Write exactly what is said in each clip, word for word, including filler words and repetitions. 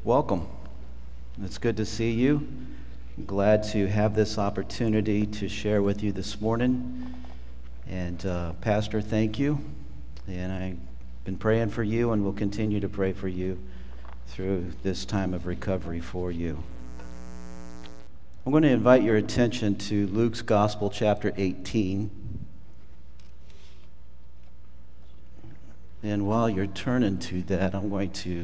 Welcome. It's good to see you. I'm glad to have this opportunity to share with you this morning. And uh, Pastor, thank you. And I've been praying for you and will continue to pray for you through this time of recovery for you. I'm going to invite your attention to Luke's Gospel, chapter eighteen. And while you're turning to that, I'm going to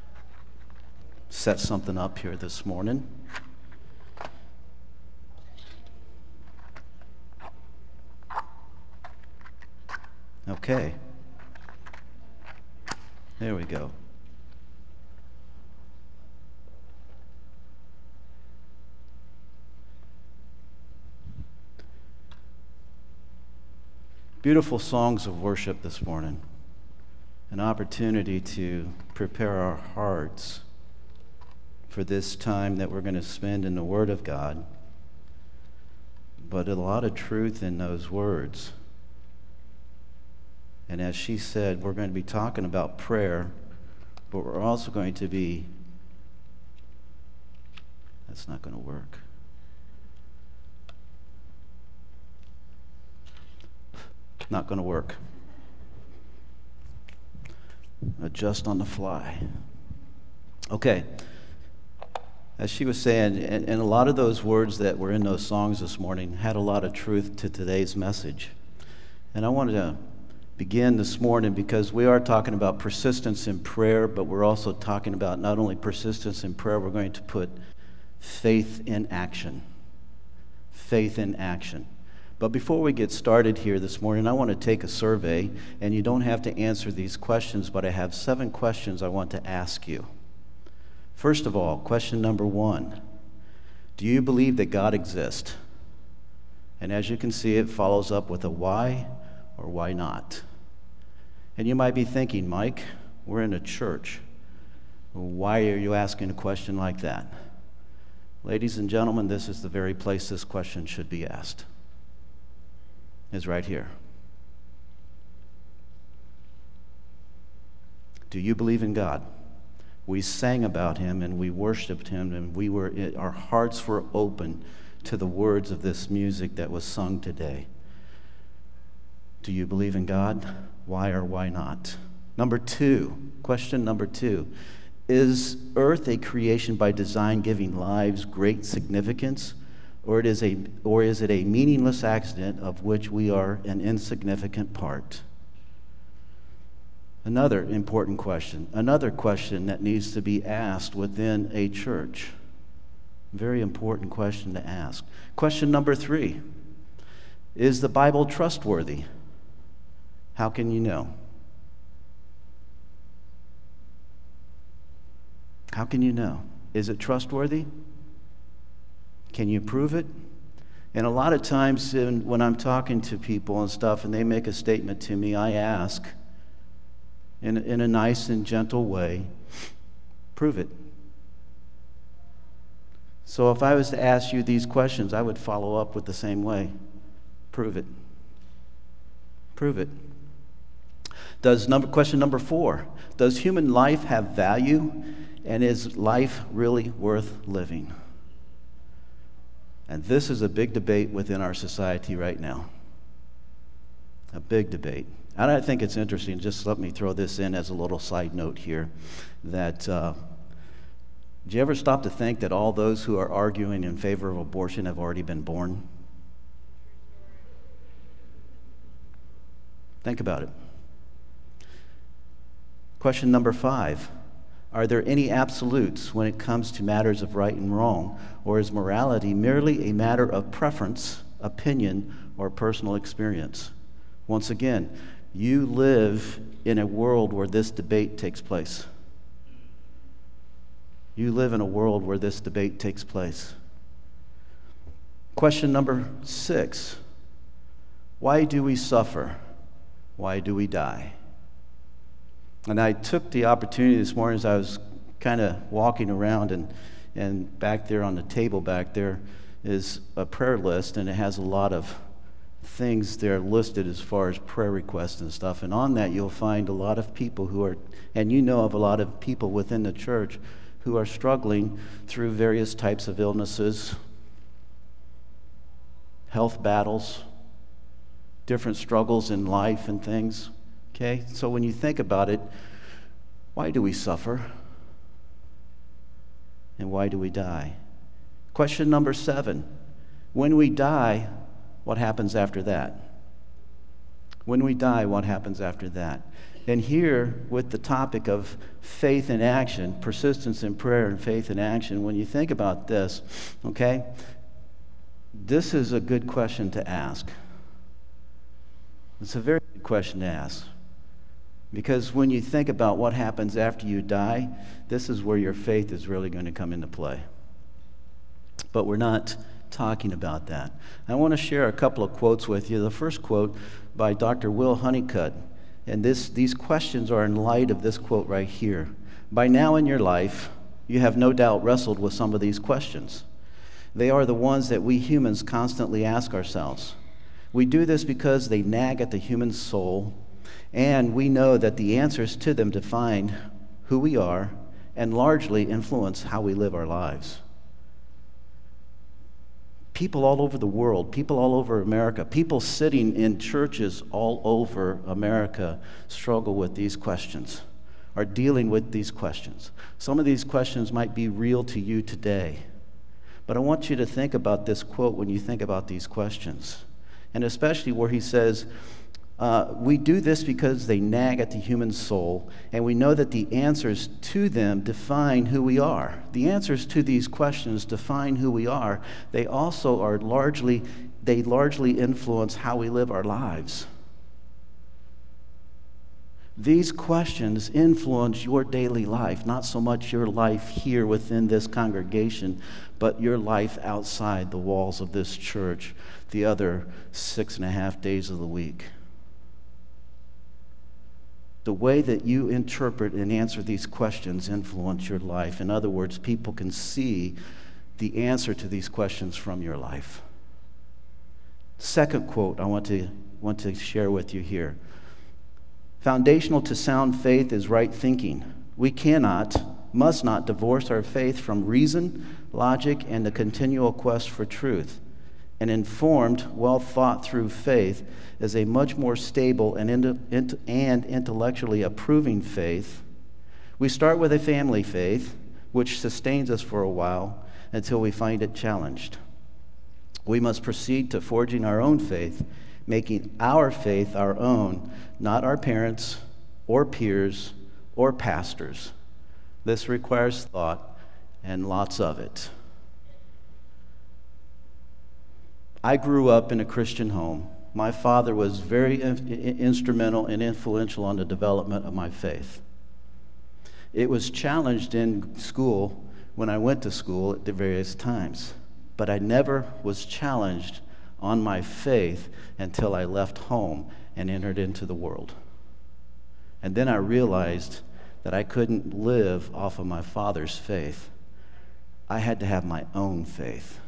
set something up here this morning. Okay. There we go. Beautiful songs of worship this morning. An opportunity to prepare our hearts for this time that we're going to spend in the Word of God, but a lot of truth in those words. And as she said, we're going to be talking about prayer, but we're also going to be, that's not going to work. Not going to work. Adjust on the fly. Okay. As she was saying, and, and a lot of those words that were in those songs this morning had a lot of truth to today's message. And I wanted to begin this morning because we are talking about persistence in prayer, but we're also talking about not only persistence in prayer, we're going to put faith in action. Faith in action. But before we get started here this morning, I want to take a survey, and you don't have to answer these questions, but I have seven questions I want to ask you. First of all, question number one, do you believe that God exists? And as you can see, it follows up with a why or why not. And you might be thinking, Mike, we're in a church. Why are you asking a question like that? Ladies and gentlemen, this is the very place this question should be asked. Is right here. Do you believe in God? We sang about him and we worshiped him, and we were our hearts were open to the words of this music that was sung today. Do you believe in God? Why or why not? Number two, question number two, is earth a creation by design giving lives great significance, or it is a or is it a meaningless accident of which we are an insignificant part? Another important question, another question that needs to be asked within a church. Very important question to ask. Question number three, is the Bible trustworthy? How can you know? How can you know? Is it trustworthy? Can you prove it? And a lot of times in, when I'm talking to people and stuff and they make a statement to me, I ask, In, in a nice and gentle way, prove it. So if I was to ask you these questions, I would follow up with the same way. Prove it. Prove it. Does number question number four, does human life have value, and is life really worth living? And this is a big debate within our society right now. A big debate. And I think it's interesting, just let me throw this in as a little side note here, that uh, do you ever stop to think that all those who are arguing in favor of abortion have already been born? Think about it. Question number five, are there any absolutes when it comes to matters of right and wrong, or is morality merely a matter of preference, opinion, or personal experience? Once again, you live in a world where this debate takes place. You live in a world where this debate takes place. Question number six. Why do we suffer? Why do we die? And I took the opportunity this morning as I was kind of walking around, and, and back there on the table back there is a prayer list, and it has a lot of things there listed as far as prayer requests and stuff. And on that, you'll find a lot of people who are, and you know of a lot of people within the church who are struggling through various types of illnesses, health battles, different struggles in life and things. Okay? So when you think about it, why do we suffer? And why do we die? Question number seven. When we die, what happens after that? When we die, what happens after that? And here, with the topic of faith in action, persistence in prayer and faith in action, when you think about this, okay, this is a good question to ask. It's a very good question to ask. Because when you think about what happens after you die, this is where your faith is really going to come into play. But we're not talking about that. I want to share a couple of quotes with you. The first quote by Doctor Will Honeycutt, and this, these questions are in light of this quote right here. By now in your life, you have no doubt wrestled with some of these questions. They are the ones that we humans constantly ask ourselves. We do this because they nag at the human soul, and we know that the answers to them define who we are and largely influence how we live our lives. People all over the world, people all over America, people sitting in churches all over America struggle with these questions, are dealing with these questions. Some of these questions might be real to you today, but I want you to think about this quote when you think about these questions, and especially where he says, Uh, we do this because they nag at the human soul, and we know that the answers to them define who we are. The answers to these questions define who we are. They also are largely, they largely influence how we live our lives. These questions influence your daily life, not so much your life here within this congregation, but your life outside the walls of this church the other six and a half days of the week. The way that you interpret and answer these questions influence your life. In other words, people can see the answer to these questions from your life. Second quote I want to want to share with you here. Foundational to sound faith is right thinking. We cannot, must not divorce our faith from reason, logic, and the continual quest for truth. An informed, well-thought-through faith is a much more stable and, and intellectually approving faith. We start with a family faith, which sustains us for a while until we find it challenged. We must proceed to forging our own faith, making our faith our own, not our parents' or peers' or pastors'. This requires thought and lots of it. I grew up in a Christian home. My father was very in- instrumental and influential on the development of my faith. It was challenged in school when I went to school at the various times, but I never was challenged on my faith until I left home and entered into the world. And then I realized that I couldn't live off of my father's faith. I had to have my own faith.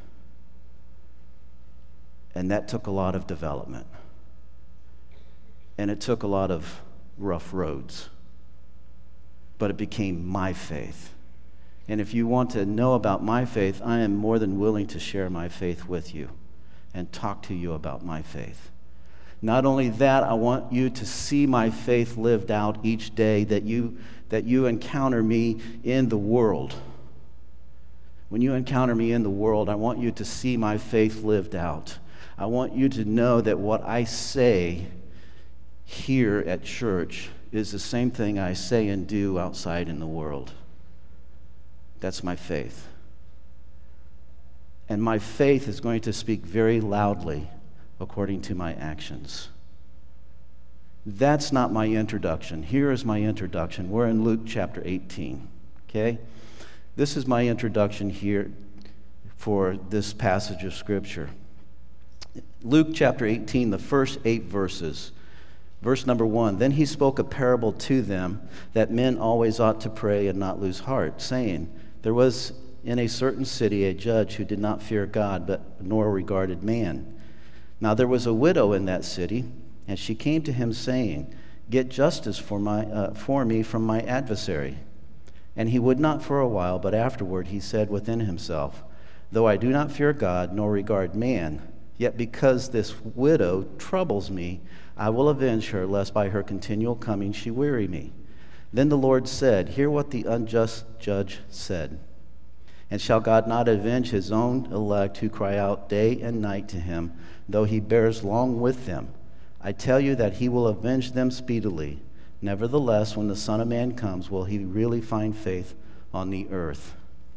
And that took a lot of development. And it took a lot of rough roads. But it became my faith. And if you want to know about my faith, I am more than willing to share my faith with you and talk to you about my faith. Not only that, I want you to see my faith lived out each day, that you, that you encounter me in the world. When you encounter me in the world, I want you to see my faith lived out. I want you to know that what I say here at church is the same thing I say and do outside in the world. That's my faith. And my faith is going to speak very loudly according to my actions. That's not my introduction. Here is my introduction. We're in Luke chapter eighteen, okay? This is my introduction here for this passage of Scripture. Luke chapter eighteen, the first eight verses. Verse number one, then he spoke a parable to them that men always ought to pray and not lose heart, saying, there was in a certain city a judge who did not fear God, but nor regarded man. Now there was a widow in that city, and she came to him saying, get justice for my uh, for me from my adversary. And he would not for a while, but afterward he said within himself, Though I do not fear God, nor regard man, yet because this widow troubles me, I will avenge her, lest by her continual coming she weary me. Then the Lord said, Hear what the unjust judge said. And shall God not avenge his own elect who cry out day and night to him, though he bears long with them? I tell you that he will avenge them speedily. Nevertheless, when the Son of Man comes, will he really find faith on the earth?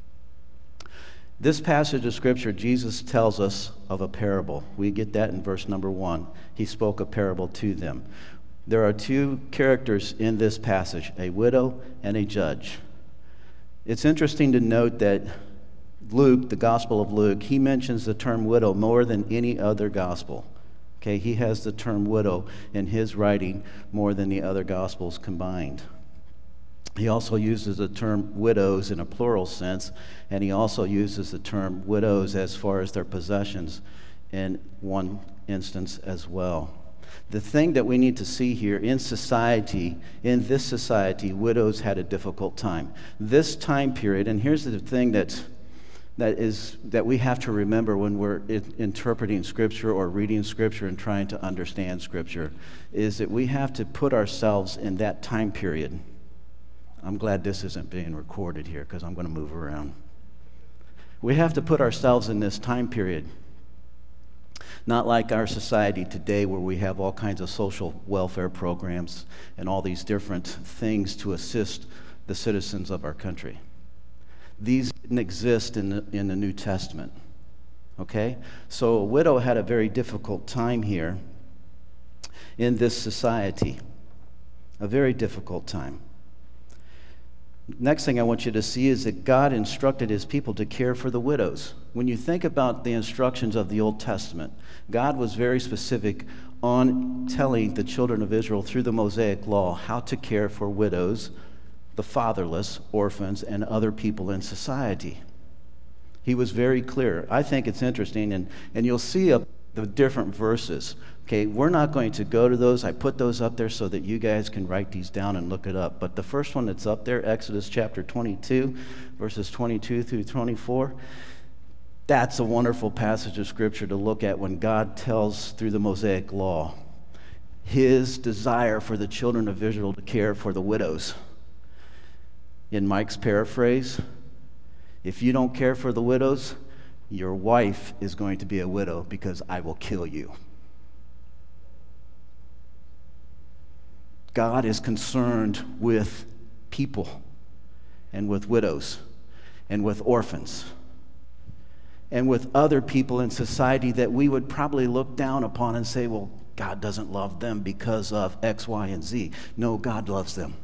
This passage of Scripture, Jesus tells us of a parable. We get that in verse number one. He spoke a parable to them. There are two characters in this passage, a widow and a judge. It's interesting to note that Luke, the Gospel of Luke, he mentions the term widow more than any other gospel. Okay, he has the term widow in his writing more than the other Gospels combined. He also uses the term widows in a plural sense, and he also uses the term widows as far as their possessions in one instance as well. The thing that we need to see here in society, in this society, widows had a difficult time. This time period, and here's the thing that's that is that we have to remember when we're interpreting Scripture or reading Scripture and trying to understand Scripture, is that we have to put ourselves in that time period. I'm glad this isn't being recorded here because I'm going to move around. We have to put ourselves in this time period. Not like our society today where we have all kinds of social welfare programs and all these different things to assist the citizens of our country. These didn't exist in the, in the New Testament, okay? So a widow had a very difficult time here in this society, a very difficult time. Next thing I want you to see is that God instructed his people to care for the widows. When you think about the instructions of the Old Testament, God was very specific on telling the children of Israel through the Mosaic Law how to care for widows, the fatherless, orphans, and other people in society. He was very clear. I think it's interesting, and, and you'll see up the different verses. Okay, we're not going to go to those. I put those up there so that you guys can write these down and look it up. But the first one that's up there, Exodus chapter twenty-two, verses twenty-two through twenty-four, that's a wonderful passage of Scripture to look at when God tells through the Mosaic Law his desire for the children of Israel to care for the widows. In Mike's paraphrase, if you don't care for the widows, your wife is going to be a widow because I will kill you. God is concerned with people and with widows and with orphans and with other people in society that we would probably look down upon and say, well, God doesn't love them because of X, Y, and Z. No, God loves them.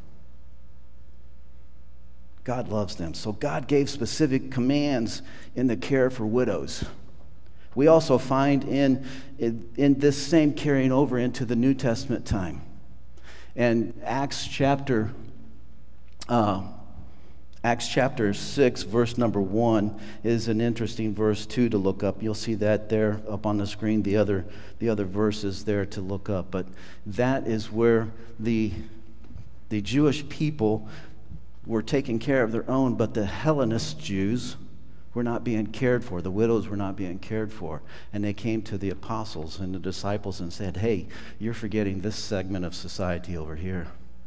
God loves them. So God gave specific commands in the care for widows. We also find in, in, in this same carrying over into the New Testament time. And Acts chapter uh, Acts chapter six, verse number one, is an interesting verse too to look up. You'll see that there up on the screen, the other the other verses there to look up. But that is where the the Jewish people were taking care of their own, but the Hellenist Jews were not being cared for. The widows were not being cared for. And they came to the apostles and the disciples and said, hey, you're forgetting this segment of society over here.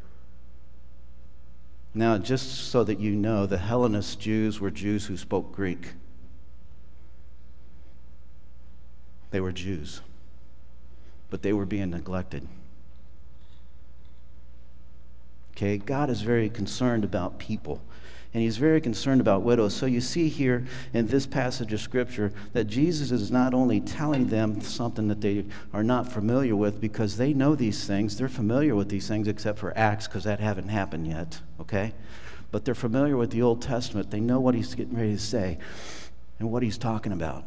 Now, just so that you know, the Hellenist Jews were Jews who spoke Greek. They were Jews, but they were being neglected. Okay, God is very concerned about people, and he's very concerned about widows. So you see here in this passage of Scripture that Jesus is not only telling them something that they are not familiar with because they know these things. They're familiar with these things except for Acts because that haven't happened yet, okay? But they're familiar with the Old Testament. They know what he's getting ready to say and what he's talking about.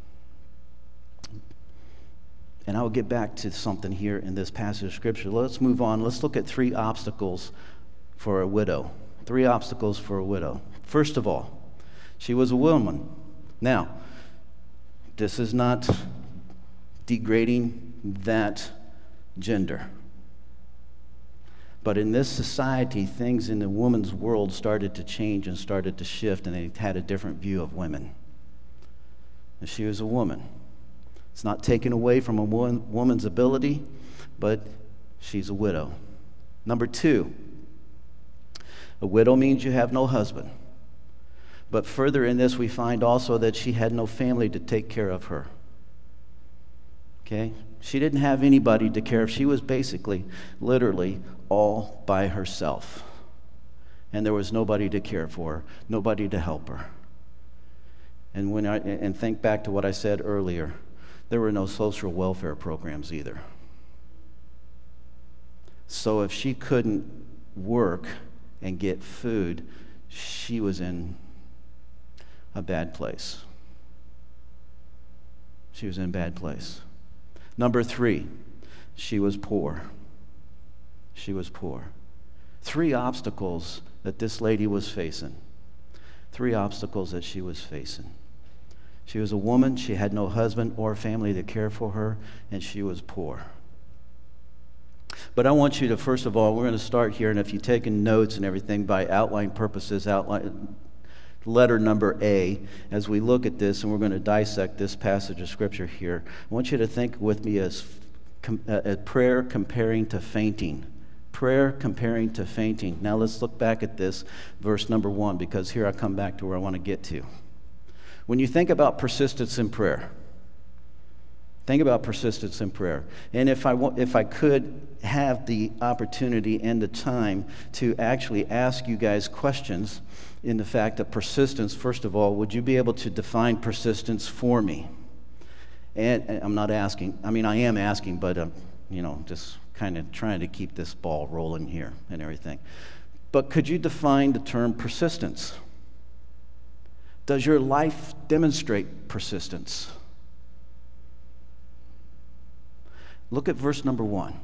And I will get back to something here in this passage of Scripture. Let's move on. Let's look at three obstacles for a widow. Three obstacles for a widow. First of all, she was a woman. Now, this is not degrading that gender. But in this society, things in the woman's world started to change and started to shift, and they had a different view of women. And she was a woman. It's not taken away from a woman, woman's ability, but she's a widow. Number two, a widow means you have no husband. But further in this, we find also that she had no family to take care of her. Okay? She didn't have anybody to care of. She was basically, literally, all by herself. And there was nobody to care for her, nobody to help her. And when I and think back to what I said earlier, there were no social welfare programs either. So if she couldn't work and get food, she was in a bad place. She was in a bad place. Number three, she was poor. She was poor. Three obstacles that this lady was facing. Three obstacles that she was facing. She was a woman, she had no husband or family to care for her, and she was poor. But I want you to, first of all, we're going to start here, and if you've taken notes and everything, by outline purposes, outline letter number A, as we look at this, and we're going to dissect this passage of Scripture here, I want you to think with me as com- uh, prayer comparing to fainting. Prayer comparing to fainting. Now let's look back at this, verse number one, because here I come back to where I want to get to. When you think about persistence in prayer, think about persistence in prayer. And if I, if I could have the opportunity and the time to actually ask you guys questions in the fact of persistence, first of all, would you be able to define persistence for me? And, and I'm not asking, I mean, I am asking, but, um, you know, just kind of trying to keep this ball rolling here and everything. But could you define the term persistence? Does your life demonstrate persistence? Look at verse number one.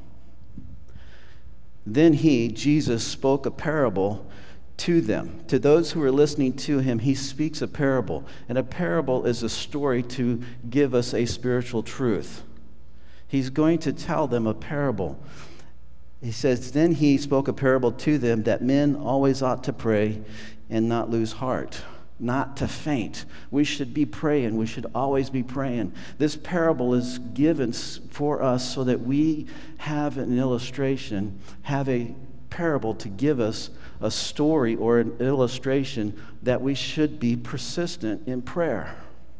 Then he, Jesus, spoke a parable to them. To those who are listening to him, he speaks a parable. And a parable is a story to give us a spiritual truth. He's going to tell them a parable. He says, then he spoke a parable to them that men always ought to pray and not lose heart. Not to faint. We should be praying. We should always be praying. This parable is given for us so that we have an illustration, have a parable to give us a story or an illustration that we should be persistent in prayer.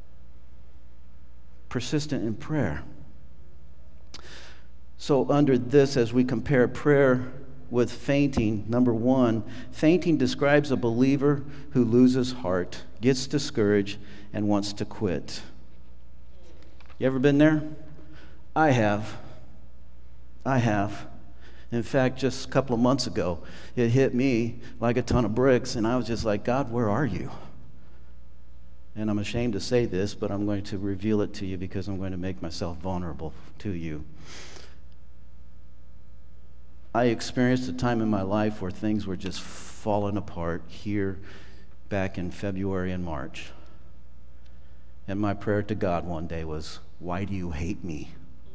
Persistent in prayer. So under this, as we compare prayer with fainting, number one, fainting describes a believer who loses heart, gets discouraged, and wants to quit. You ever been there? I have. I have. In fact, just a couple of months ago, it hit me like a ton of bricks, and I was just like, God, where are you? And I'm ashamed to say this, but I'm going to reveal it to you because I'm going to make myself vulnerable to you. I experienced a time in my life where things were just falling apart here back in February and March. And my prayer to God one day was, why do you hate me?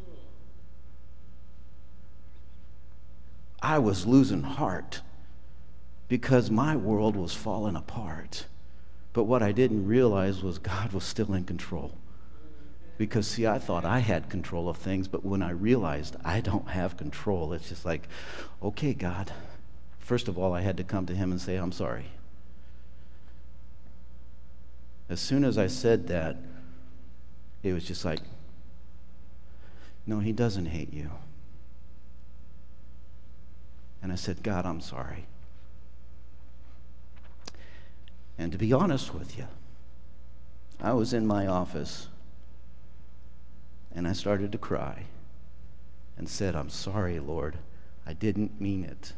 I was losing heart because my world was falling apart. But what I didn't realize was God was still in control. Because, see, I thought I had control of things, but when I realized I don't have control, it's just like, okay, God. First of all, I had to come to him and say, I'm sorry. As soon as I said that, it was just like, no, he doesn't hate you. And I said, God, I'm sorry. And to be honest with you, I was in my office and I started to cry and said, I'm sorry, Lord. I didn't mean it.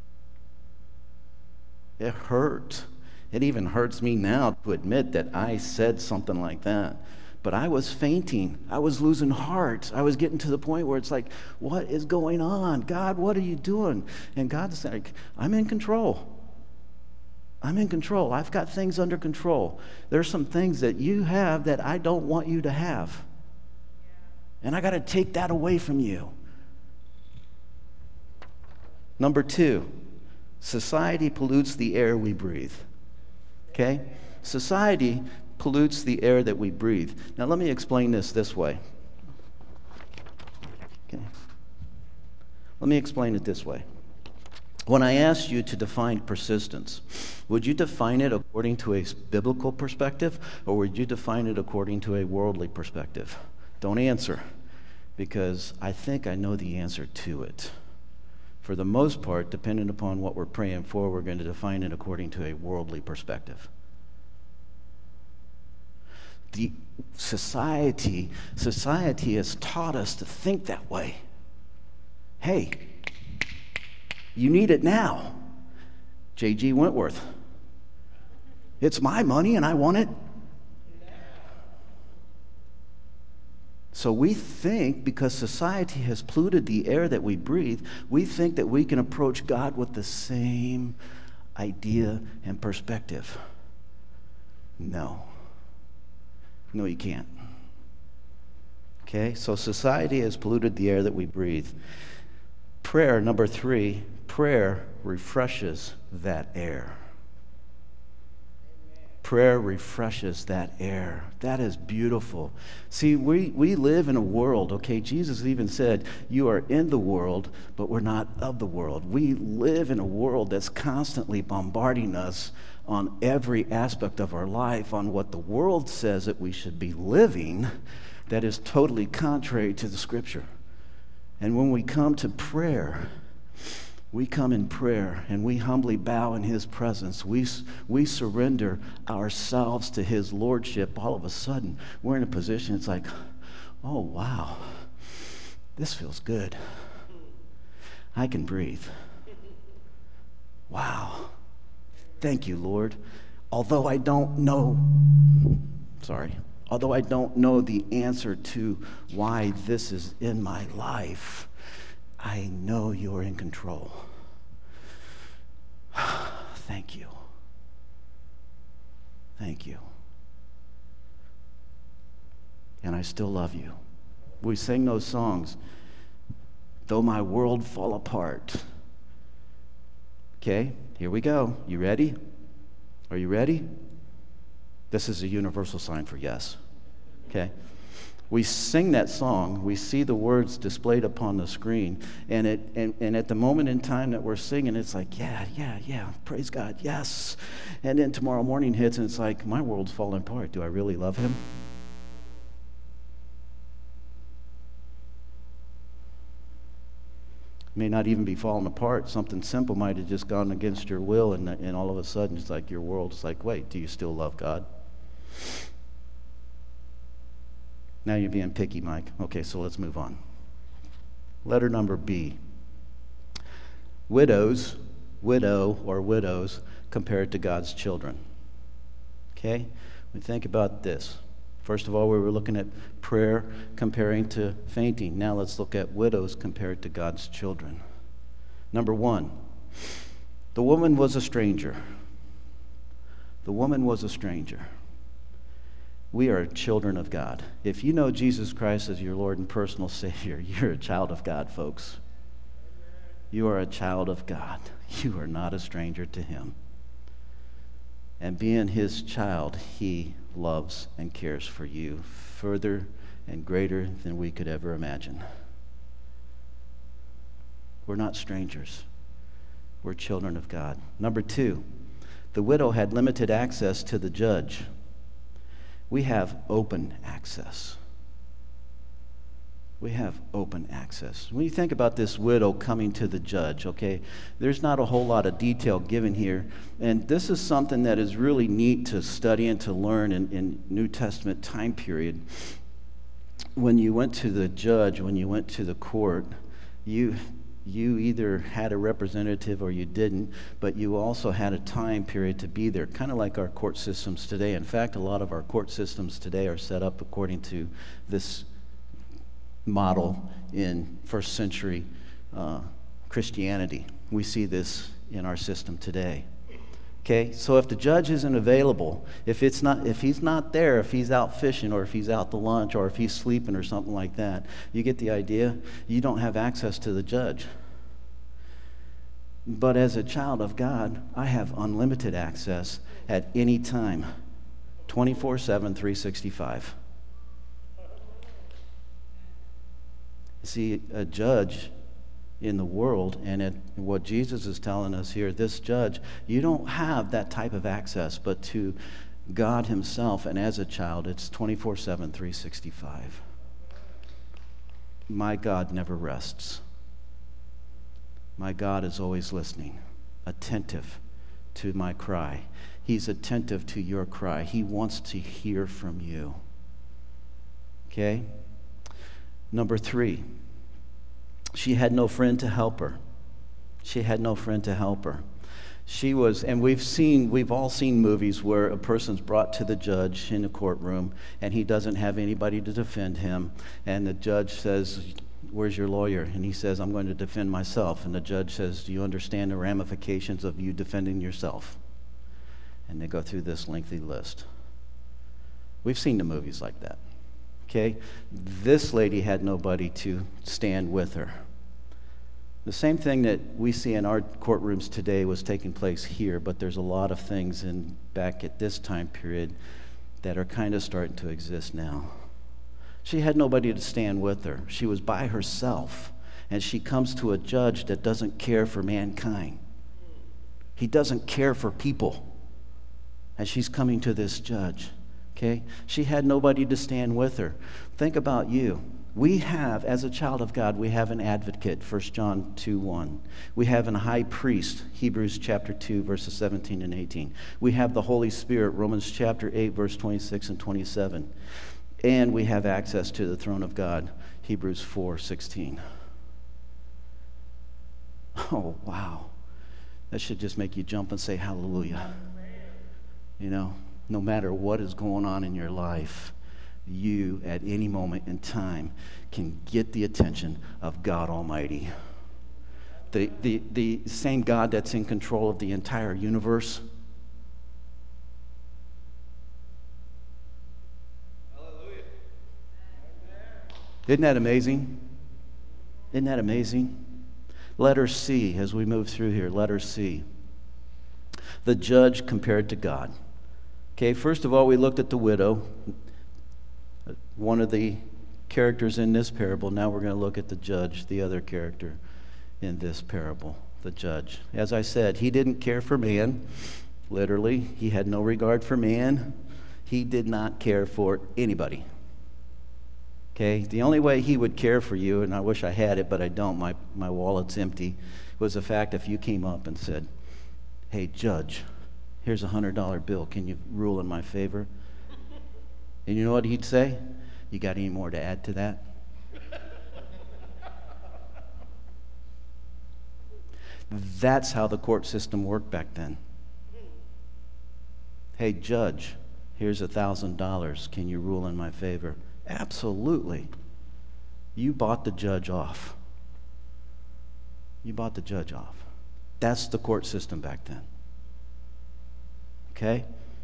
It hurt. It even hurts me now to admit that I said something like that. But I was fainting. I was losing heart. I was getting to the point where it's like, what is going on? God, what are you doing? And God's like, I'm in control. I'm in control. I've got things under control. There's some things that you have that I don't want you to have. And I got to take that away from you. Number two, society pollutes the air we breathe. Okay? Society pollutes the air that we breathe. Now, let me explain this this way. Okay? Let me explain it this way. When I asked you to define persistence, would you define it according to a biblical perspective, or would you define it according to a worldly perspective? Don't answer, because I think I know the answer to it. For the most part, depending upon what we're praying for, we're going to define it according to a worldly perspective. The society, society has taught us to think that way. Hey, you need it now. J G Wentworth. It's my money and I want it. So we think, because society has polluted the air that we breathe, we think that we can approach God with the same idea and perspective. No. No, you can't. Okay, so society has polluted the air that we breathe. Prayer, number three, prayer refreshes that air. Prayer refreshes that air. That is beautiful. See, we, we live in a world, okay? Jesus even said, you are in the world, but we're not of the world. We live in a world that's constantly bombarding us on every aspect of our life, on what the world says that we should be living, that is totally contrary to the Scripture. And when we come to prayer, we come in prayer and we humbly bow in His presence. We, we surrender ourselves to His Lordship. All of a sudden, we're in a position, it's like, oh, wow, this feels good. I can breathe. Wow. Thank you, Lord. Although I don't know, sorry, although I don't know the answer to why this is in my life, I know you're in control. Thank you. Thank you. And I still love you. We sing those songs, though my world fall apart. Okay, here we go. You ready? Are you ready? This is a universal sign for yes. Okay? We sing that song, we see the words displayed upon the screen, and it and, and at the moment in time that we're singing, it's like, yeah, yeah, yeah, praise God, yes. And then tomorrow morning hits, and it's like, my world's falling apart. Do I really love Him? May not even be falling apart. Something simple might have just gone against your will, and, and all of a sudden it's like your world's like, wait, do you still love God? Now you're being picky, Mike. Okay, so let's move on. Letter number B. Widows, widow or widows compared to God's children. Okay? We think about this. First of all, we were looking at prayer comparing to fainting. Now let's look at widows compared to God's children. Number one, the woman was a stranger. The woman was a stranger. We are children of God. If you know Jesus Christ as your Lord and personal Savior, you're a child of God, folks. You are a child of God. You are not a stranger to Him. And being His child, He loves and cares for you further and greater than we could ever imagine. We're not strangers. We're children of God. Number two, the widow had limited access to the judge. We have open access. We have open access. When you think about this widow coming to the judge, okay, there's not a whole lot of detail given here. And this is something that is really neat to study and to learn in, in New Testament time period. When you went to the judge, when you went to the court, you you either had a representative or you didn't, but you also had a time period to be there, kind of like our court systems today. In fact, a lot of our court systems today are set up according to this model in first century uh, Christianity. We see this in our system today. Okay, so if the judge isn't available, if it's not, if he's not there, if he's out fishing or if he's out to lunch or if he's sleeping or something like that, you get the idea. You don't have access to the judge. But as a child of God, I have unlimited access at any time, twenty-four seven, three sixty-five. See, a judge in the world, and it, what Jesus is telling us here, this judge, you don't have that type of access, but to God himself, and as a child, it's twenty-four seven, three sixty-five. My God never rests. My God is always listening, attentive to my cry. He's attentive to your cry. He wants to hear from you. Okay? Number three, she had no friend to help her. She had no friend to help her. She was, and we've seen, we've all seen movies where a person's brought to the judge in a courtroom and he doesn't have anybody to defend him, and the judge says, "Where's your lawyer?" And he says, "I'm going to defend myself." And the judge says, "Do you understand the ramifications of you defending yourself?" And they go through this lengthy list. We've seen the movies like that. Okay? This lady had nobody to stand with her. The same thing that we see in our courtrooms today was taking place here, but there's a lot of things in back at this time period that are kind of starting to exist now. She had nobody to stand with her. She was by herself, and she comes to a judge that doesn't care for mankind. He doesn't care for people. And she's coming to this judge, okay? She had nobody to stand with her. Think about you. We have, as a child of God, we have an advocate, First John two one. We have a high priest, Hebrews chapter two, verses seventeen and eighteen. We have the Holy Spirit, Romans chapter eight, verse twenty-six and twenty-seven. And we have access to the throne of God, Hebrews four sixteen. Oh, wow. That should just make you jump and say hallelujah. You know, no matter what is going on in your life, you, at any moment in time, can get the attention of God Almighty. The, the, the same God that's in control of the entire universe. Hallelujah. Isn't that amazing? Isn't that amazing? Letter C, as we move through here, letter C. The judge compared to God. Okay, first of all, we looked at the widow, one of the characters in this parable. Now we're going to look at the judge, the other character in this parable, the judge. As I said, he didn't care for man, literally. He had no regard for man. He did not care for anybody. Okay, the only way he would care for you, and I wish I had it, but I don't, my, my wallet's empty, was the fact if you came up and said, "Hey, judge, here's a one hundred dollar bill. Can you rule in my favor?" And you know what he'd say? "You got any more to add to that?" That's how the court system worked back then. "Hey, judge, here's a one thousand dollars. Can you rule in my favor?" Absolutely. You bought the judge off. You bought the judge off. That's the court system back then. Okay?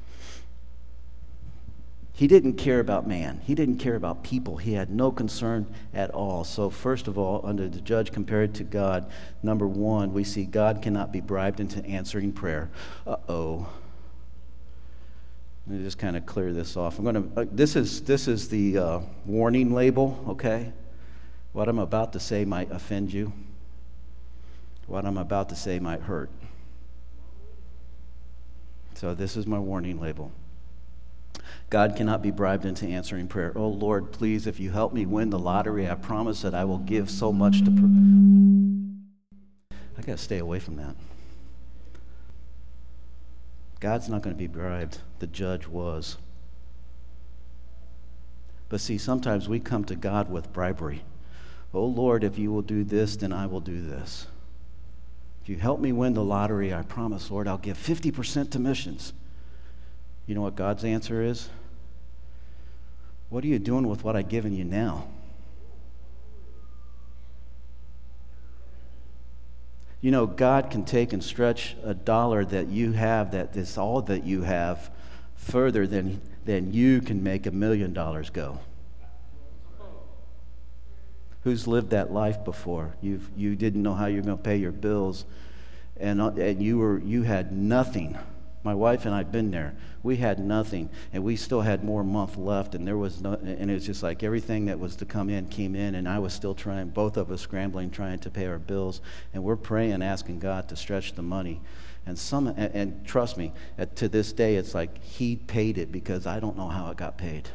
He didn't care about man. He didn't care about people. He had no concern at all. So first of all, under the judge compared to God, number one, we see God cannot be bribed into answering prayer. Uh-oh. Let me just kind of clear this off. I'm going to. Uh, this is this is the uh, warning label. Okay, what I'm about to say might offend you. What I'm about to say might hurt. So this is my warning label. God cannot be bribed into answering prayer. Oh Lord, please, if you help me win the lottery, I promise that I will give so much to. Pr- I got to stay away from that. God's not going to be bribed. The judge was. But see, sometimes we come to God with bribery. Oh Lord, if you will do this, then I will do this. If you help me win the lottery, I promise, Lord, I'll give fifty percent to missions. You know what God's answer is? What are you doing with what I've given you now? You know, God can take and stretch a dollar that you have, that is all that you have, further than, than you can make a million dollars go. Who's lived that life before? You've, you didn't know how you're going to pay your bills, and, uh, and you were you had nothing. My wife and I'd been there. We had nothing, and we still had more month left, and there was no, and it was just like everything that was to come in came in, and I was still trying, both of us scrambling, trying to pay our bills, and we're praying, asking God to stretch the money, and some, and, and trust me, at, to this day, it's like He paid it because I don't know how it got paid.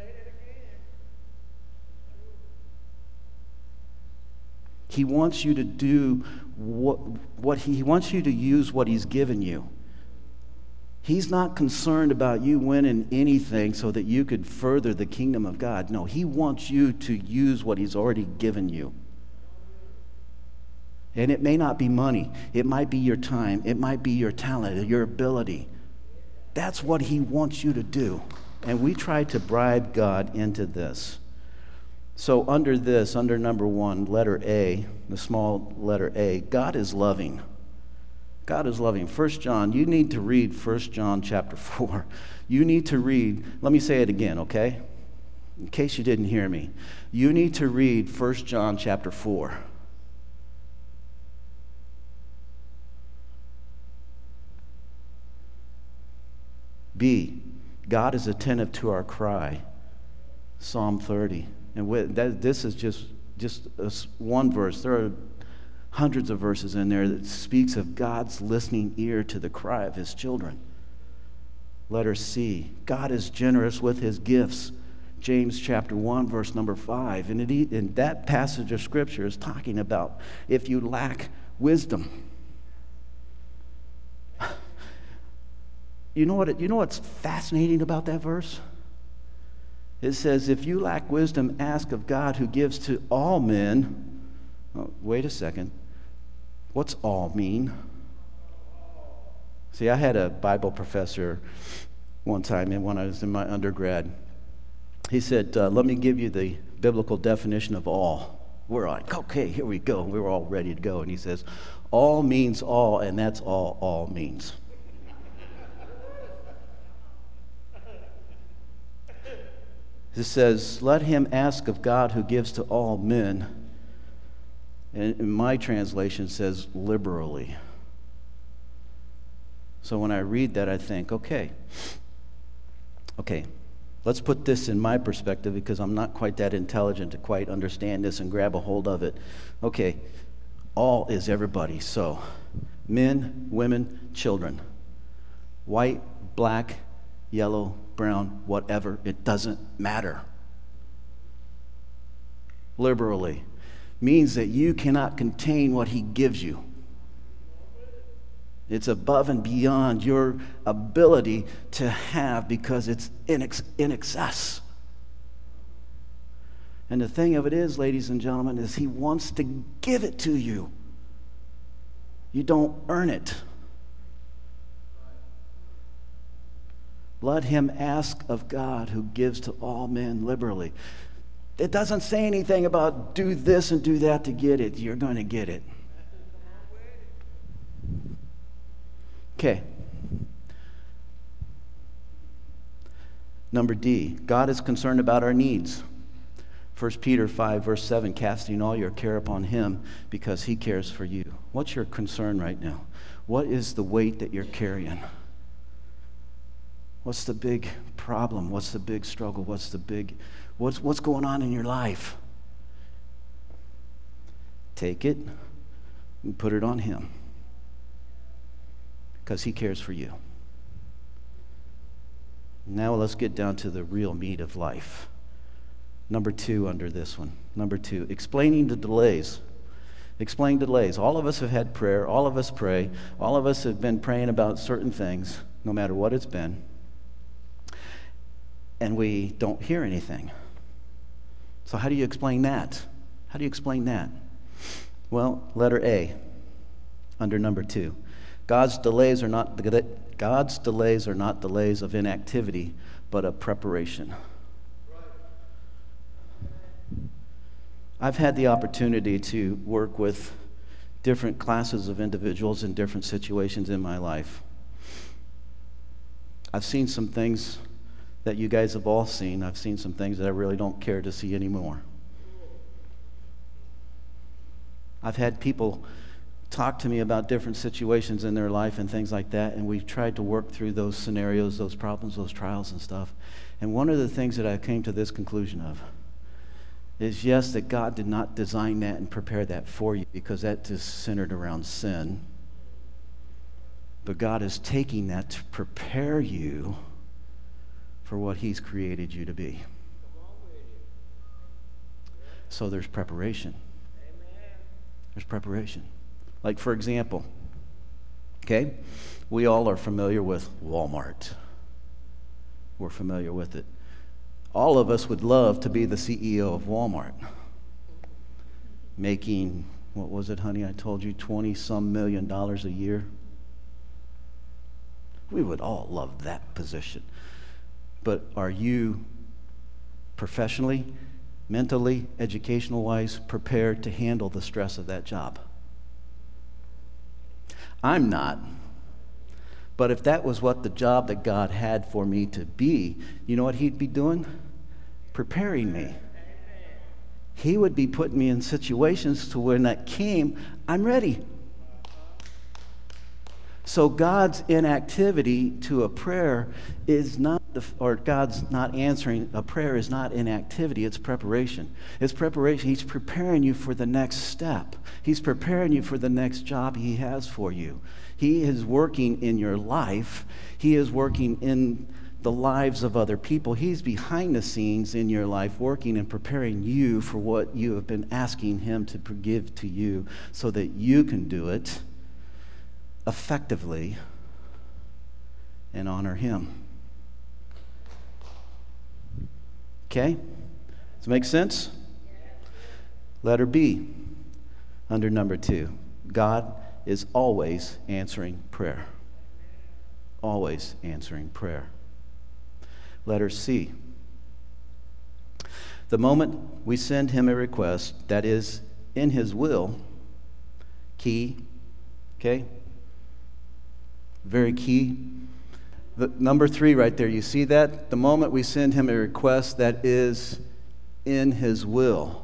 He wants you to do what, what he, he wants you to use what He's given you. He's not concerned about you winning anything so that you could further the kingdom of God. No, He wants you to use what He's already given you. And it may not be money. It might be your time. It might be your talent, your ability. That's what He wants you to do. And we try to bribe God into this. So under this, under number one, letter A, the small letter A, God is loving. God is loving. First John, you need to read First John chapter four. You need to read, let me say it again, okay? In case you didn't hear me. You need to read First John chapter four. B, God is attentive to our cry. Psalm thirty. And with that, this is just, just a, one verse. There are hundreds of verses in there that speaks of God's listening ear to the cry of His children. Letter C, God is generous with His gifts. James chapter one, verse number five. And, it, and that passage of Scripture is talking about if you lack wisdom. You know what? It, you know what's fascinating about that verse? It says, if you lack wisdom, ask of God who gives to all men. Oh, wait a second. What's all mean? See, I had a Bible professor one time and when I was in my undergrad. He said, uh, let me give you the biblical definition of all. We're like, okay, here we go. We were all ready to go. And he says, all means all, and that's all all means. It says, let him ask of God who gives to all men. And in my translation it says, liberally. So when I read that, I think, okay, okay, let's put this in my perspective because I'm not quite that intelligent to quite understand this and grab a hold of it. Okay, all is everybody. So men, women, children, white, black, yellow, brown, whatever, it doesn't matter. Liberally means that you cannot contain what He gives you. It's above and beyond your ability to have because it's in, ex- in excess. And the thing of it is, ladies and gentlemen, is He wants to give it to you. You don't earn it. Let him ask of God who gives to all men liberally. It doesn't say anything about do this and do that to get it. You're going to get it. Okay. Number D, God is concerned about our needs. First Peter five, verse seven, casting all your care upon Him because He cares for you. What's your concern right now? What is the weight that you're carrying? What's the big problem? What's the big struggle? What's the big, what's, what's going on in your life? Take it and put it on Him because He cares for you. Now let's get down to the real meat of life. Number two under this one. Number two, explaining the delays. Explain delays. All of us have had prayer. All of us pray. All of us have been praying about certain things, no matter what it's been. And we don't hear anything. So how do you explain that? How do you explain that? Well, letter A, under number two. God's delays are not God's delays are not delays of inactivity, but of preparation. I've had the opportunity to work with different classes of individuals in different situations in my life. I've seen some things that you guys have all seen. I've seen some things that I really don't care to see anymore. I've had people talk to me about different situations in their life and things like that, and we've tried to work through those scenarios, those problems, those trials and stuff. And one of the things that I came to this conclusion of is, yes, that God did not design that and prepare that for you, because that just centered around sin. But God is taking that to prepare you for what He's created you to be. So there's preparation. There's preparation. Like, for example, okay, we all are familiar with Walmart. We're familiar with it. All of us would love to be the C E O of Walmart, making, what was it, honey? I told you, twenty-some million dollars a year. We would all love that position. But are you professionally, mentally, educational-wise prepared to handle the stress of that job? I'm not. But if that was what the job that God had for me to be, you know what He'd be doing? Preparing me. He would be putting me in situations to when that came, I'm ready. So God's inactivity to a prayer is not, the, or God's not answering a prayer is not inactivity, it's preparation. It's preparation. He's preparing you for the next step. He's preparing you for the next job He has for you. He is working in your life. He is working in the lives of other people. He's behind the scenes in your life, working and preparing you for what you have been asking Him to give to you, so that you can do it effectively and honor Him. Okay? Does it make sense? Letter B, under number two. God is always answering prayer. Always answering prayer. Letter C. The moment we send Him a request that is in His will, key, okay? Very key. The, number three right there, you see that? The moment we send Him a request that is in His will.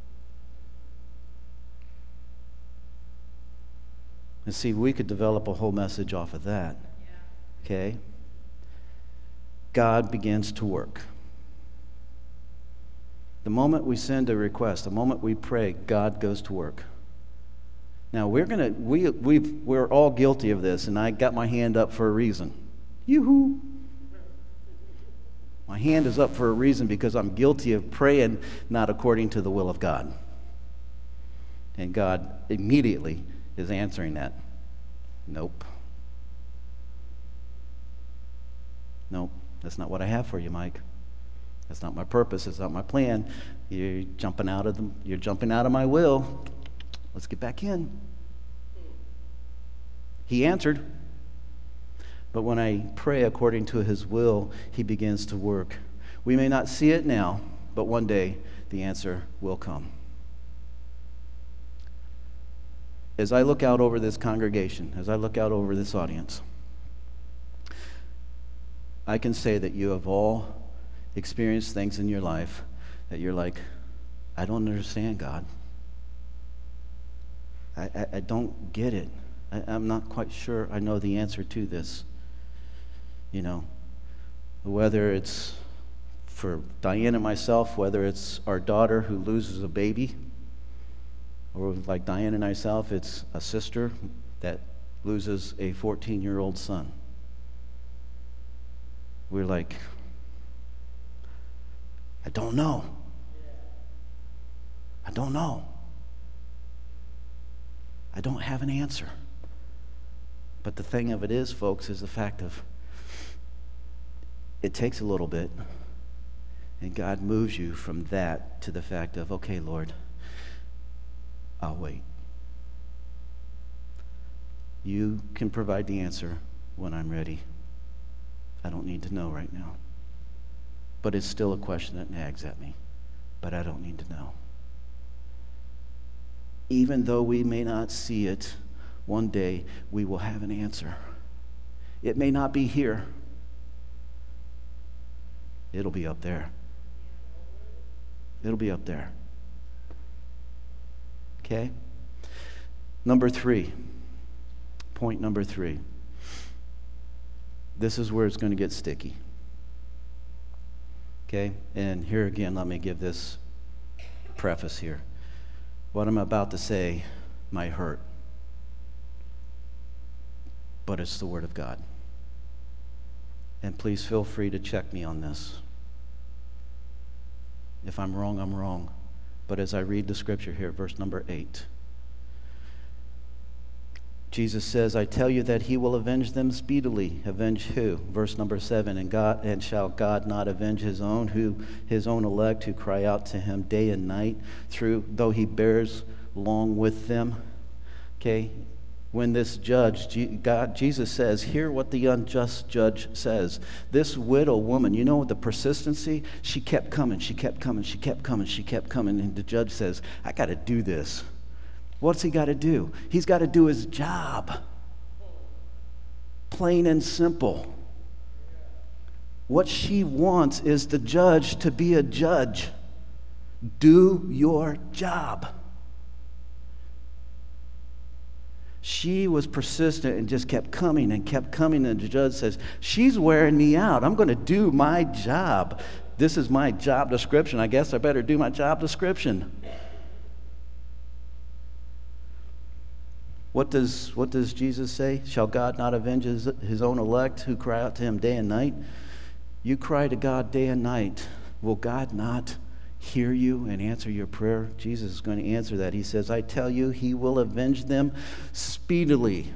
And see, we could develop a whole message off of that. Okay? God begins to work. The moment we send a request, the moment we pray, God goes to work. Now, we're gonna we we've we're all guilty of this, and I got my hand up for a reason. Yoo-hoo! My hand is up for a reason, because I'm guilty of praying not according to the will of God. And God immediately is answering that. Nope. Nope. That's not what I have for you, Mike. That's not my purpose. It's not my plan. You're jumping out of the, you're jumping out of my will. Let's get back in. He answered. But when I pray according to His will, He begins to work. We may not see it now, but one day the answer will come. As I look out over this congregation, as I look out over this audience, I can say that you have all experienced things in your life that you're like, I don't understand, God. I, I, I don't get it. I, I'm not quite sure I know the answer to this. You know, whether it's for Diane and myself, whether it's our daughter who loses a baby, or like Diane and myself, it's a sister that loses a fourteen-year-old son. We're like, I don't know. I don't know. I don't have an answer. But the thing of it is, folks, is the fact of it takes a little bit, and God moves you from that to the fact of, okay, Lord, I'll wait. You can provide the answer when I'm ready. I don't need to know right now. But it's still a question that nags at me. But I don't need to know. Even though we may not see it, one day we will have an answer. It may not be here. It'll be up there. It'll be up there. Okay? Number three, point number three. This is where it's going to get sticky. Okay? And here again, let me give this preface here. What I'm about to say might hurt, but it's the Word of God. And please feel free to check me on this. If I'm wrong, I'm wrong. But as I read the scripture here, verse number eight, Jesus says, I tell you that he will avenge them speedily. Avenge who? Verse number seven, and God and shall God not avenge his own, who his own elect who cry out to him day and night, through though he bears long with them. Okay? When this judge, God, Jesus says, hear what the unjust judge says. This widow woman, you know the persistency? She kept coming, she kept coming, she kept coming, she kept coming. And the judge says, I got to do this. What's he got to do? He's got to do his job. Plain and simple. What she wants is the judge to be a judge. Do your job. She was persistent and just kept coming and kept coming, and the judge says, she's wearing me out. I'm going to do my job. This is my job description. I guess I better do my job description. What does, what does Jesus say? Shall God not avenge his, his own elect who cry out to him day and night? You cry to God day and night. Will God not hear you and answer your prayer? Jesus is going to answer that. He says, I tell you, he will avenge them speedily.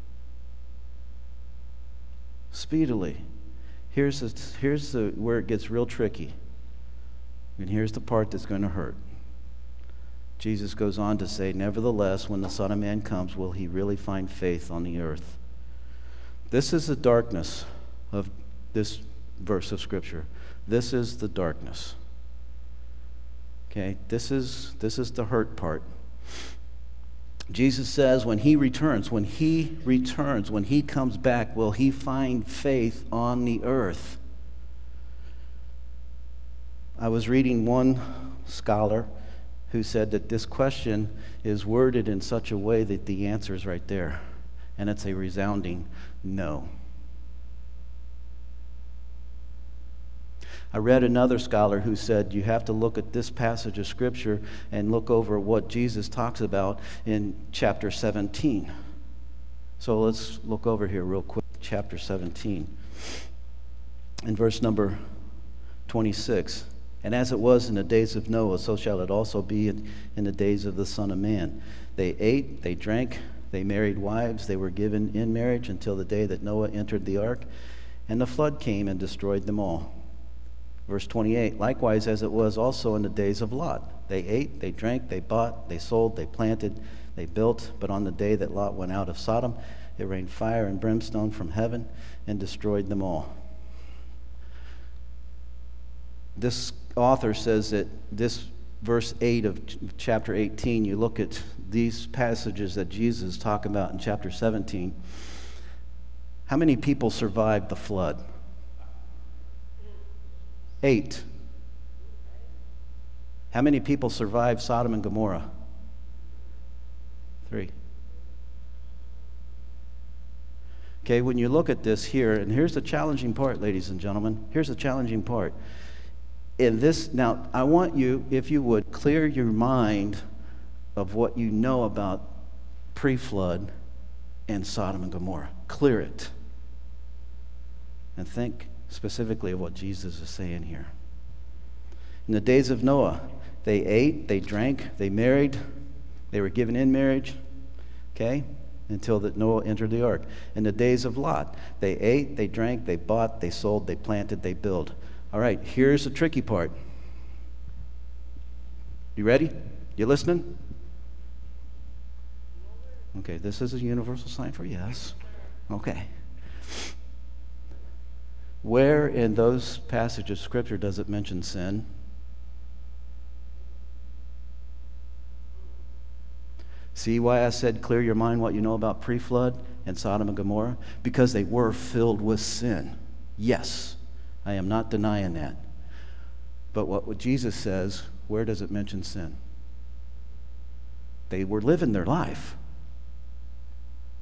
Speedily. Here's, the, here's the, where it gets real tricky. And here's the part that's going to hurt. Jesus goes on to say, nevertheless, when the Son of Man comes, will he really find faith on the earth? This is the darkness of this verse of Scripture. This is the darkness. Okay, this is this is the hurt part. Jesus says when he returns, when he returns, when he comes back, will he find faith on the earth? I was reading one scholar who said that this question is worded in such a way that the answer is right there, and it's a resounding no. I read another scholar who said you have to look at this passage of Scripture and look over what Jesus talks about in chapter seventeen. So let's look over here real quick, chapter seventeen. In verse number twenty-six, and as it was in the days of Noah, so shall it also be in, in the days of the Son of Man. They ate, they drank, they married wives, they were given in marriage until the day that Noah entered the ark, and the flood came and destroyed them all. Verse twenty-eight, likewise as it was also in the days of Lot. They ate, they drank, they bought, they sold, they planted, they built, but on the day that Lot went out of Sodom, it rained fire and brimstone from heaven and destroyed them all. This author says that this verse eight of chapter eighteen, you look at these passages that Jesus is talking about in chapter seventeen. How many people survived the flood? Eight. How many people survived Sodom and Gomorrah? Three. Okay, when you look at this here, and here's the challenging part, ladies and gentlemen. Here's the challenging part. In this, now, I want you, if you would, clear your mind of what you know about pre-flood and Sodom and Gomorrah. Clear it. And think specifically of what Jesus is saying here. In the days of Noah, they ate, they drank, they married, they were given in marriage, okay, until that Noah entered the ark. In the days of Lot, they ate, they drank, they bought, they sold, they planted, they built. All right, here's the tricky part. You ready? You listening? Okay, this is a universal sign for yes. Okay. Where in those passages of Scripture does it mention sin? See why I said clear your mind what you know about pre-flood and Sodom and Gomorrah? Because they were filled with sin. Yes, I am not denying that. But what, what Jesus says, where does it mention sin? They were living their life.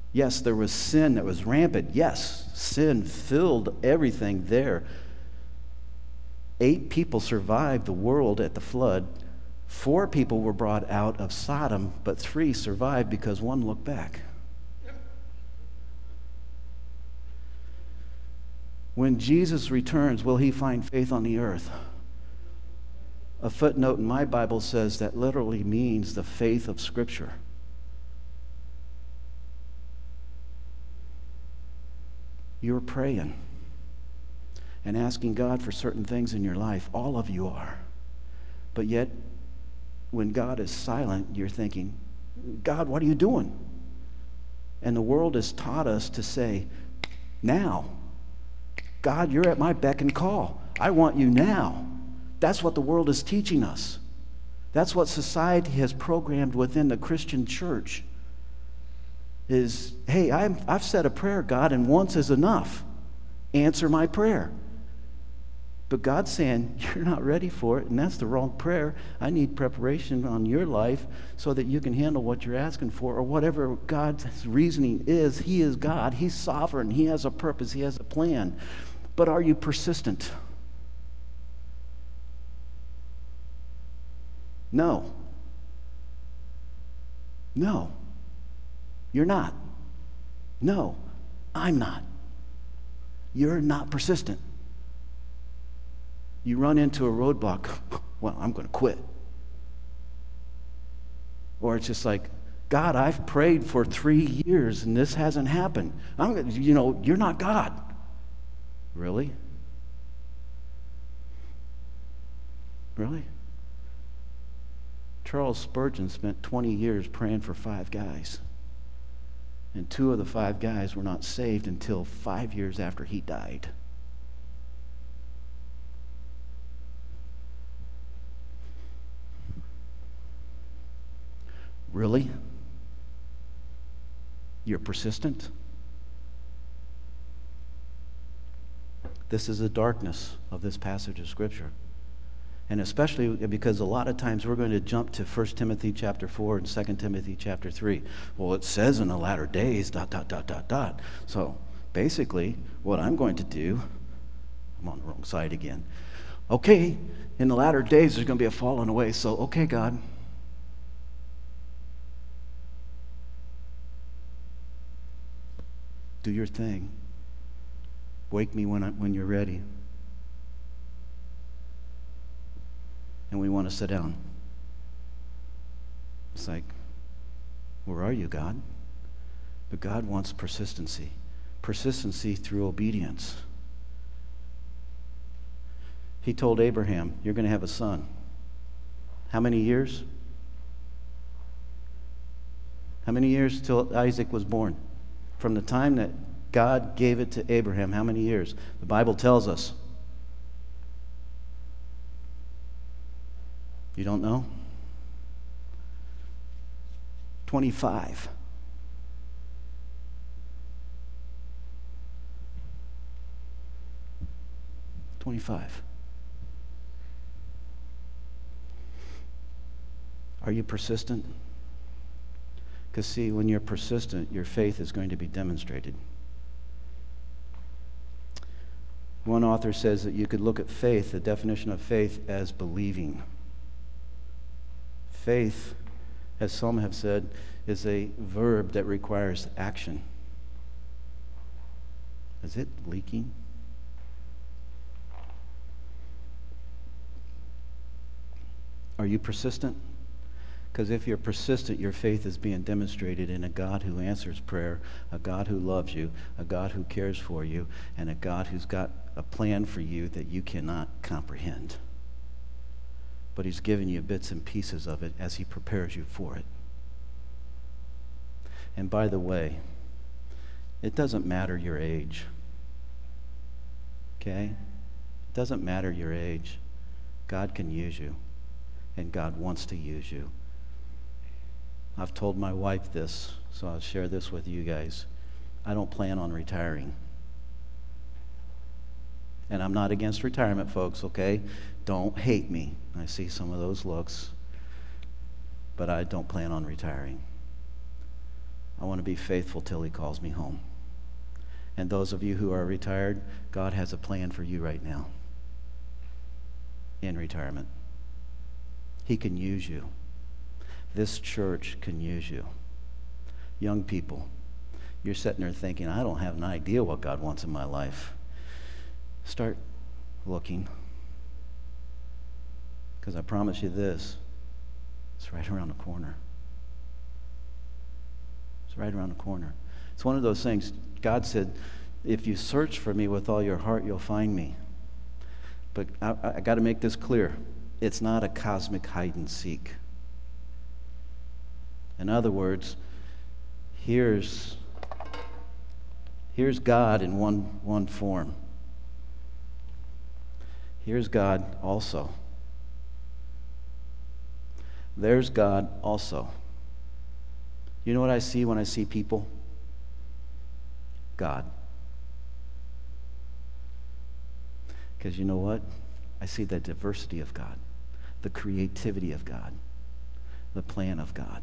Yes, there was sin that was rampant. Yes, sin filled everything there. Eight people survived the world at the flood. Four people were brought out of Sodom, but three survived because one looked back. When Jesus returns, will he find faith on the earth? A footnote in my Bible says that literally means the faith of Scripture. You're praying and asking God for certain things in your life. All of you are. But yet, when God is silent, you're thinking, God, what are you doing? And the world has taught us to say, now. God, you're at my beck and call. I want you now. That's what the world is teaching us. That's what society has programmed within the Christian church. Is, hey, I'm, I've said a prayer, God, and once is enough. Answer my prayer. But God's saying, you're not ready for it, and that's the wrong prayer. I need preparation on your life so that you can handle what you're asking for, or whatever God's reasoning is. He is God. He's sovereign. He has a purpose. He has a plan. But are you persistent? No. No. You're not. No, I'm not. You're not persistent. You run into a roadblock, well, I'm going to quit. Or it's just like, God, I've prayed for three years and this hasn't happened. I'm, you know, you're not God. Really? Really? Charles Spurgeon spent twenty years praying for five guys. And two of the five guys were not saved until five years after he died. Really? You're persistent? This is the darkness of this passage of Scripture. And especially because a lot of times we're going to jump to First Timothy chapter four and Second Timothy chapter three. Well, it says in the latter days, dot, dot, dot, dot, dot. So basically, what I'm going to do, I'm on the wrong side again. Okay, in the latter days, there's going to be a falling away. So, okay, God. Do your thing. Wake me when I, when you're ready. And we want to sit down. It's like, where are you, God? But God wants persistency. Persistency through obedience. He told Abraham, you're going to have a son. How many years? How many years till Isaac was born? From the time that God gave it to Abraham, how many years? The Bible tells us. You don't know? twenty-five. twenty-five. Are you persistent? Because see, when you're persistent, your faith is going to be demonstrated. One author says that you could look at faith, the definition of faith, as believing. Faith, as some have said, is a verb that requires action. Is it leaking? Are you persistent? Because if you're persistent, your faith is being demonstrated in a God who answers prayer, a God who loves you, a God who cares for you, and a God who's got a plan for you that you cannot comprehend. But he's given you bits and pieces of it as he prepares you for it. And by the way, it doesn't matter your age. Okay? It doesn't matter your age. God can use you, and God wants to use you. I've told my wife this, so I'll share this with you guys. I don't plan on retiring. And I'm not against retirement, folks, okay? Don't hate me. I see some of those looks. But I don't plan on retiring. I want to be faithful till he calls me home. And those of you who are retired, God has a plan for you right now in retirement. He can use you. This church can use you. Young people, you're sitting there thinking, I don't have an idea what God wants in my life. Start looking. Because I promise you this, it's right around the corner. It's right around the corner. It's one of those things, God said, if you search for me with all your heart, you'll find me. But I, I got to make this clear. It's not a cosmic hide and seek. In other words, here's, here's God in one, one form. Here's God also. There's God also. You know what I see when I see people? God. Because you know what? I see the diversity of God, the creativity of God, the plan of God.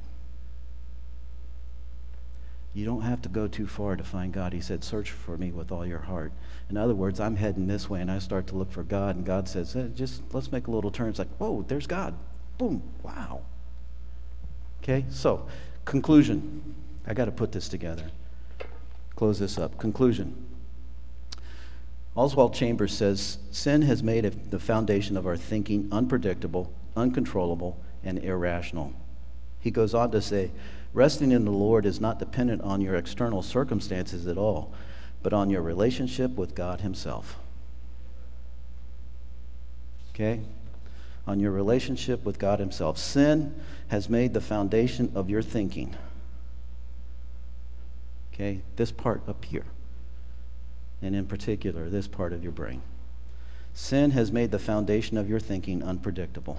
You don't have to go too far to find God. He said, search for me with all your heart. In other words, I'm heading this way, and I start to look for God, and God says, eh, just let's make a little turn. It's like, whoa, there's God. Boom, wow. Okay, so conclusion. I got to put this together. Close this up. Conclusion. Oswald Chambers says, sin has made the foundation of our thinking unpredictable, uncontrollable, and irrational. He goes on to say, resting in the Lord is not dependent on your external circumstances at all, but on your relationship with God himself. Okay? On your relationship with God himself. Sin has made the foundation of your thinking. Okay? This part up here. And in particular, this part of your brain. Sin has made the foundation of your thinking unpredictable,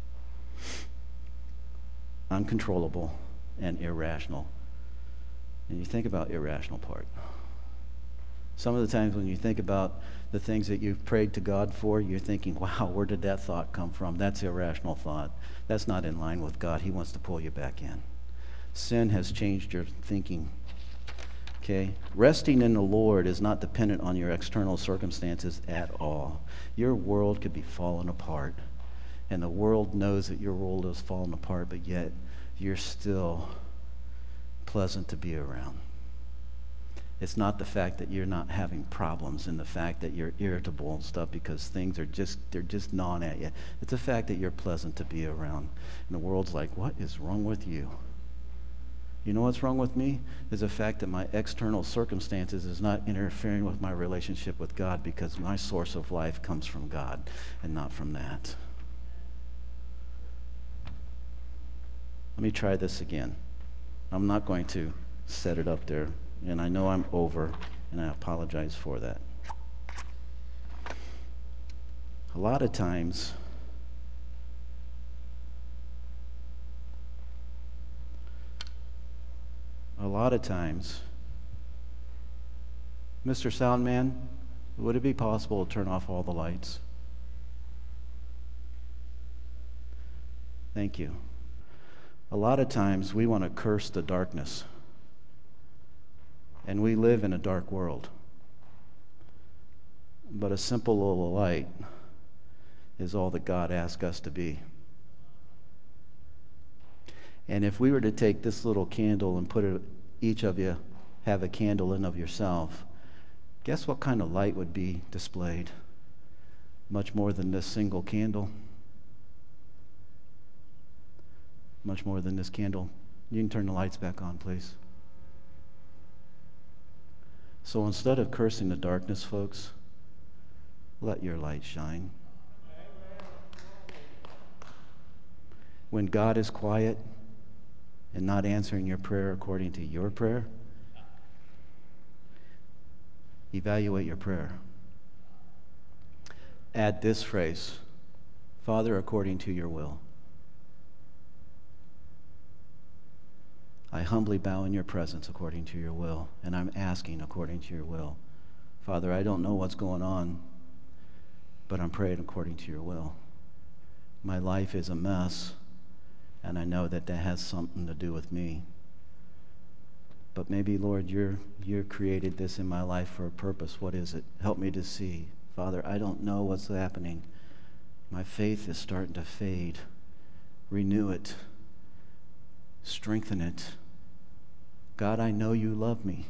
uncontrollable, and irrational. And you think about irrational part. Some of the times when you think about the things that you've prayed to God for, you're thinking, wow, where did that thought come from? That's irrational thought. That's not in line with God. He wants to pull you back in. Sin has changed your thinking. Okay? Resting in the Lord is not dependent on your external circumstances at all. Your world could be falling apart, and the world knows that your world is falling apart, but yet you're still pleasant to be around. It's not the fact that you're not having problems and the fact that you're irritable and stuff because things are just, they're just gnawing at you. It's the fact that you're pleasant to be around. And the world's like, what is wrong with you? You know what's wrong with me? Is the fact that my external circumstances is not interfering with my relationship with God, because my source of life comes from God and not from that. Let me try this again. I'm not going to set it up there, and I know I'm over, and I apologize for that. A lot of times, a lot of times, Mister Soundman, would it be possible to turn off all the lights? Thank you. A lot of times we want to curse the darkness. And we live in a dark world. But a simple little light is all that God asks us to be. And if we were to take this little candle and put it, each of you have a candle in of yourself, guess what kind of light would be displayed? Much more than this single candle. Much more than this candle. You can turn the lights back on, please. So instead of cursing the darkness, folks, let your light shine. When God is quiet and not answering your prayer according to your prayer, evaluate your prayer. Add this phrase, Father, according to your will. I humbly bow in your presence according to your will, and I'm asking according to your will. Father, I don't know what's going on, but I'm praying according to your will. My life is a mess, and I know that that has something to do with me. But maybe, Lord, you're, you're created this in my life for a purpose. What is it? Help me to see. Father, I don't know what's happening. My faith is starting to fade. Renew it. Strengthen it. God, I know you love me.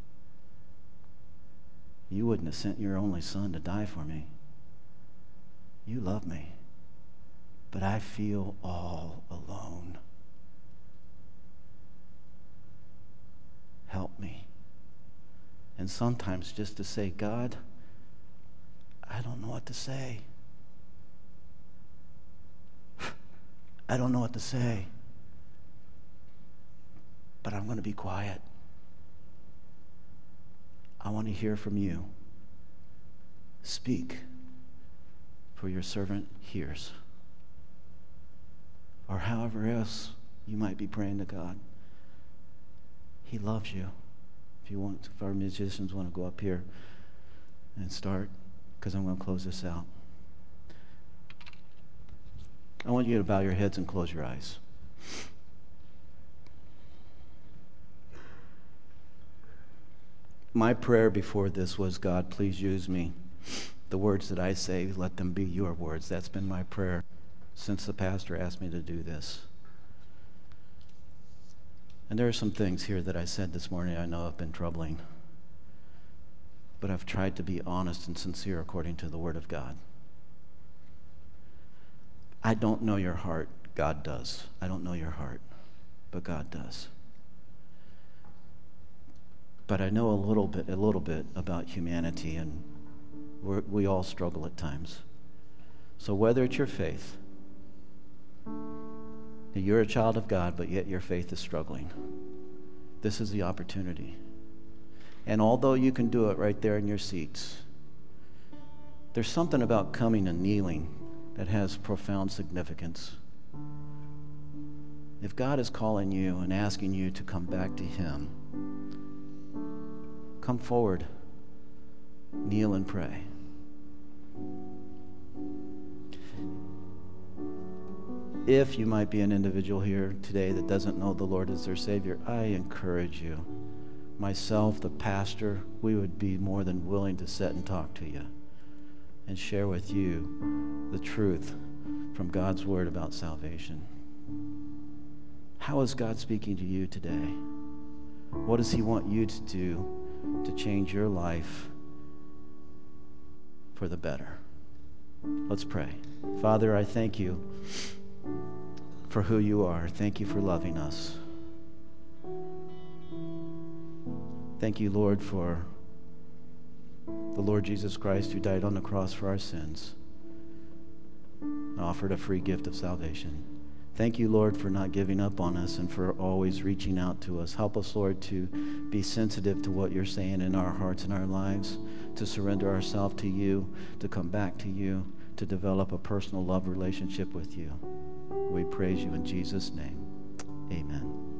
You wouldn't have sent your only son to die for me. You love me. But I feel all alone. Help me. And sometimes just to say, God, I don't know what to say. I don't know what to say. But I'm going to be quiet. I want to hear from you. Speak, for your servant hears. Or however else you might be praying to God. He loves you. If you want, if our musicians want to go up here and start, because I'm going to close this out. I want you to bow your heads and close your eyes. My prayer before this was, God, please use me. The words that I say, let them be your words. That's been my prayer since the pastor asked me to do this. And there are some things here that I said this morning I know have been troubling. But I've tried to be honest and sincere according to the Word of God. I don't know your heart. God does. I don't know your heart, but God does. But I know a little bit, a little bit about humanity, and we're, we all struggle at times. So whether it's your faith, that you're a child of God, but yet your faith is struggling, this is the opportunity. And although you can do it right there in your seats, there's something about coming and kneeling that has profound significance. If God is calling you and asking you to come back to Him, come forward, kneel and pray. If you might be an individual here today that doesn't know the Lord as their Savior, I encourage you. Myself, the pastor, we would be more than willing to sit and talk to you and share with you the truth from God's Word about salvation. How is God speaking to you today? What does He want you to do to change your life for the better? Let's pray. Father, I thank you for who you are. Thank you for loving us. Thank you, Lord, for the Lord Jesus Christ who died on the cross for our sins and offered a free gift of salvation. Thank you, Lord, for not giving up on us and for always reaching out to us. Help us, Lord, to be sensitive to what you're saying in our hearts and our lives, to surrender ourselves to you, to come back to you, to develop a personal love relationship with you. We praise you in Jesus' name. Amen.